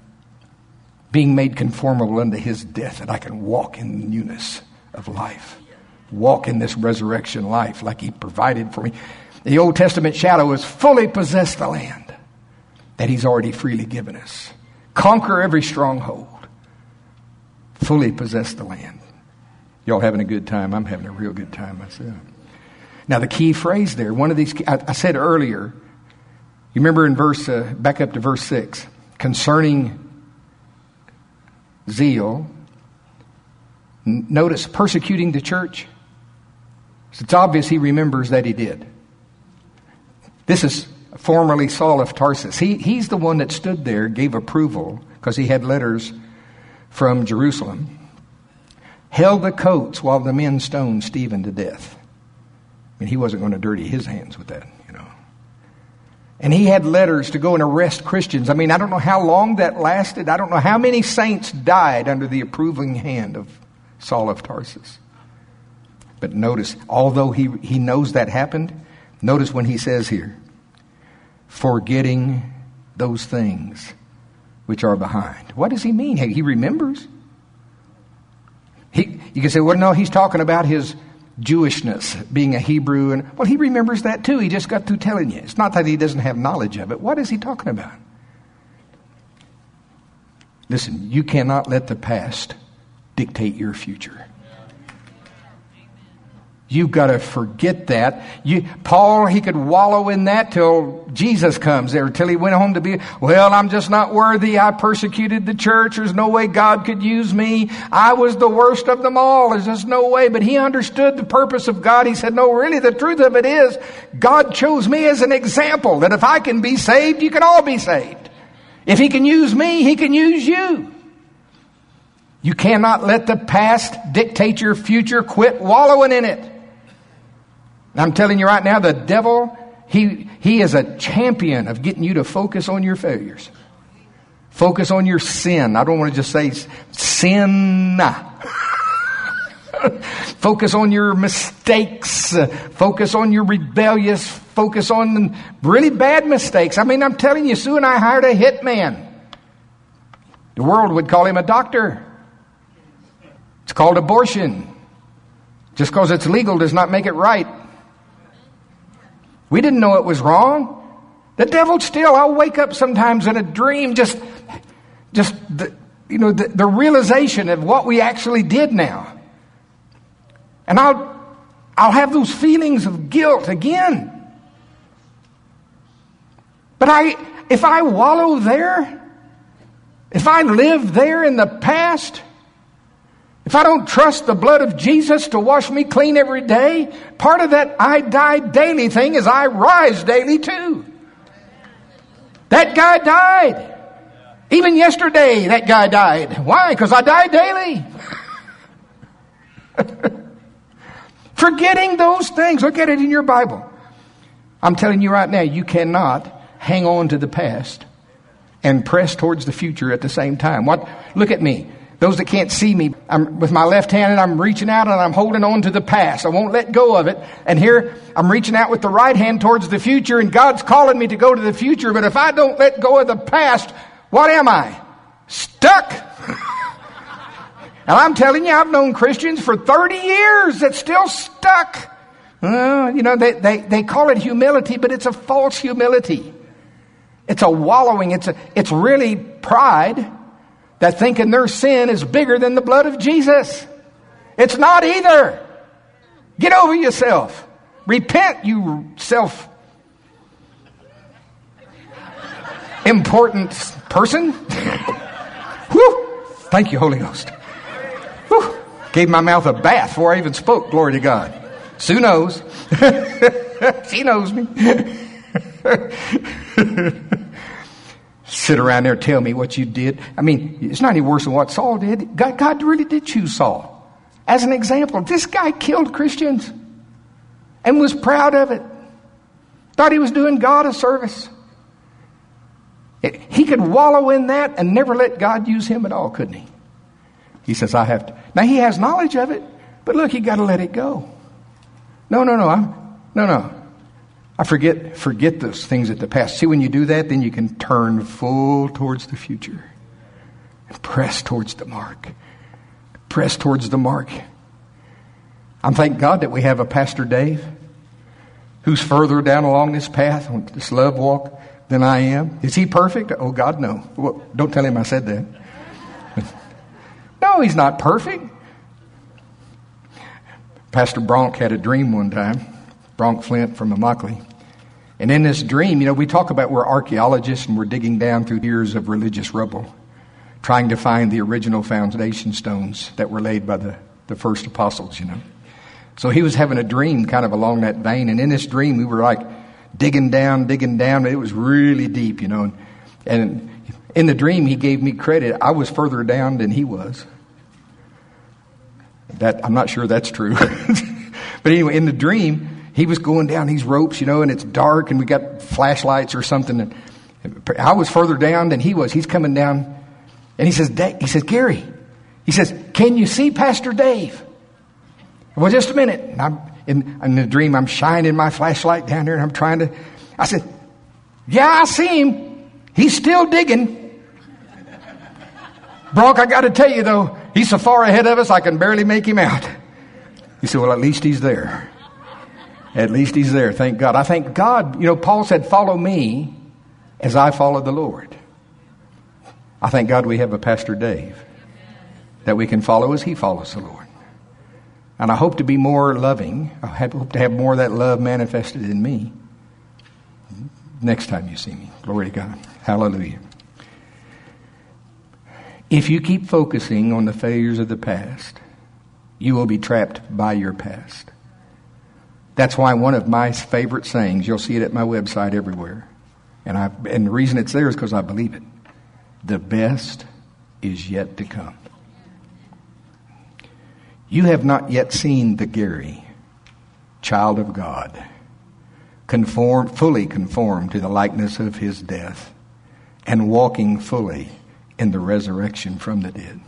Being made conformable unto his death, that I can walk in the newness of life. Walk in this resurrection life like he provided for me. The Old Testament shadow is fully possess the land that he's already freely given us. Conquer every stronghold. Fully possess the land. Y'all having a good time? I'm having a real good time myself. Now the key phrase there, one of these, I said earlier, you remember in back up to verse 6, concerning zeal, notice persecuting the church. It's obvious he remembers that he did. This is formerly Saul of Tarsus. He's the one that stood there, gave approval, because he had letters from Jerusalem, held the coats while the men stoned Stephen to death. I mean, he wasn't going to dirty his hands with that, you know. And he had letters to go and arrest Christians. I mean, I don't know how long that lasted. I don't know how many saints died under the approving hand of Saul of Tarsus. But notice, although he knows that happened, notice when he says here, forgetting those things which are behind. What does he mean? He remembers. You can say, well, no, he's talking about his Jewishness, being a Hebrew. And well, he remembers that too. He just got through telling you. It's not that he doesn't have knowledge of it. What is he talking about? Listen, you cannot let the past dictate your future. You've got to forget that. Paul, he could wallow in that till Jesus comes there, till he went home to be, well, I'm just not worthy. I persecuted the church. There's no way God could use me. I was the worst of them all. There's just no way. But he understood the purpose of God. He said, no, really, the truth of it is, God chose me as an example that if I can be saved, you can all be saved. If he can use me, he can use you. You cannot let the past dictate your future. Quit wallowing in it. I'm telling you right now, the devil, he is a champion of getting you to focus on your failures. Focus on your sin. I don't want to just say sin. Focus on your mistakes. Focus on your rebellious. Focus on really bad mistakes. I mean, I'm telling you, Sue and I hired a hitman. The world would call him a doctor. It's called abortion. Just because it's legal does not make it right. We didn't know it was wrong. The devil still, I'll wake up sometimes in a dream, just the realization of what we actually did now. And I'll have those feelings of guilt again. But if I wallow there, if I live there in the past, if I don't trust the blood of Jesus to wash me clean every day, part of that I die daily thing is I rise daily too. That guy died. Even yesterday, that guy died. Why? Because I die daily. Forgetting those things. Look at it in your Bible. I'm telling you right now, you cannot hang on to the past and press towards the future at the same time. Look at me. Those that can't see me, I'm with my left hand and I'm reaching out and I'm holding on to the past. I won't let go of it. And here I'm reaching out with the right hand towards the future, and God's calling me to go to the future. But if I don't let go of the past, what am I? Stuck. And I'm telling you, I've known Christians for 30 years that's still stuck. They call it humility, but it's a false humility. It's a wallowing. It's really pride. That thinking their sin is bigger than the blood of Jesus. It's not either. Get over yourself. Repent, you self-important person. Whew. Thank you, Holy Ghost. Whew. Gave my mouth a bath before I even spoke. Glory to God. Sue knows. She knows me. Sit around there and tell me what you did. I mean, it's not any worse than what Saul did. God really did choose Saul. As an example, this guy killed Christians and was proud of it. Thought he was doing God a service. He could wallow in that and never let God use him at all, couldn't he? He says, I have to. Now, he has knowledge of it, but look, you got to let it go. No. I forget those things at the past. See, when you do that, then you can turn full towards the future. And press towards the mark. Press towards the mark. I'm thank God that we have a Pastor Dave who's further down along this path, on this love walk, than I am. Is he perfect? Oh, God, no. Well, don't tell him I said that. No, he's not perfect. Pastor Bronk had a dream one time. Bronk Flint from Immokalee. And in this dream, we talk about we're archaeologists and we're digging down through years of religious rubble, trying to find the original foundation stones that were laid by the first apostles, So he was having a dream kind of along that vein. And in this dream, we were like digging down. It was really deep, And In the dream, he gave me credit. I was further down than he was. I'm not sure that's true. But anyway, in the dream, he was going down these ropes, and it's dark, and we got flashlights or something. And I was further down than he was. He's coming down, and he says, Gary, he says, can you see Pastor Dave? Well, just a minute. And I'm in the dream, I'm shining my flashlight down there, and I said, yeah, I see him. He's still digging. Bronk, I got to tell you, though, he's so far ahead of us, I can barely make him out. He said, well, at least he's there. At least he's there. Thank God. I thank God. Paul said, follow me as I follow the Lord. I thank God we have a Pastor Dave that we can follow as he follows the Lord. And I hope to be more loving. I hope to have more of that love manifested in me next time you see me. Glory to God. Hallelujah. If you keep focusing on the failures of the past, you will be trapped by your past. That's why one of my favorite sayings, you'll see it at my website everywhere. And the reason it's there is because I believe it. The best is yet to come. You have not yet seen the Gary, child of God, fully conformed to the likeness of his death and walking fully in the resurrection from the dead.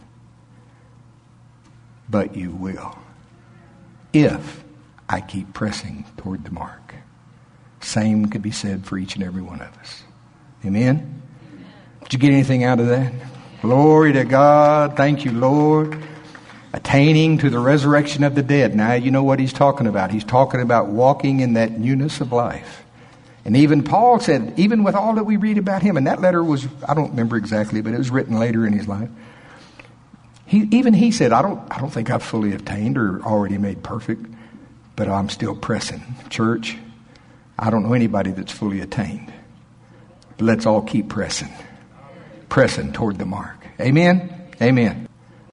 But you will, if I keep pressing toward the mark. Same could be said for each and every one of us. Amen? Did you get anything out of that? Glory to God. Thank you, Lord. Attaining to the resurrection of the dead. Now you know what he's talking about. He's talking about walking in that newness of life. And even Paul said, even with all that we read about him, and that letter was, I don't remember exactly, but it was written later in his life. He said, I don't think I've fully attained or already made perfect, but I'm still pressing. Church, I don't know anybody that's fully attained. But let's all keep pressing toward the mark. Amen? Amen.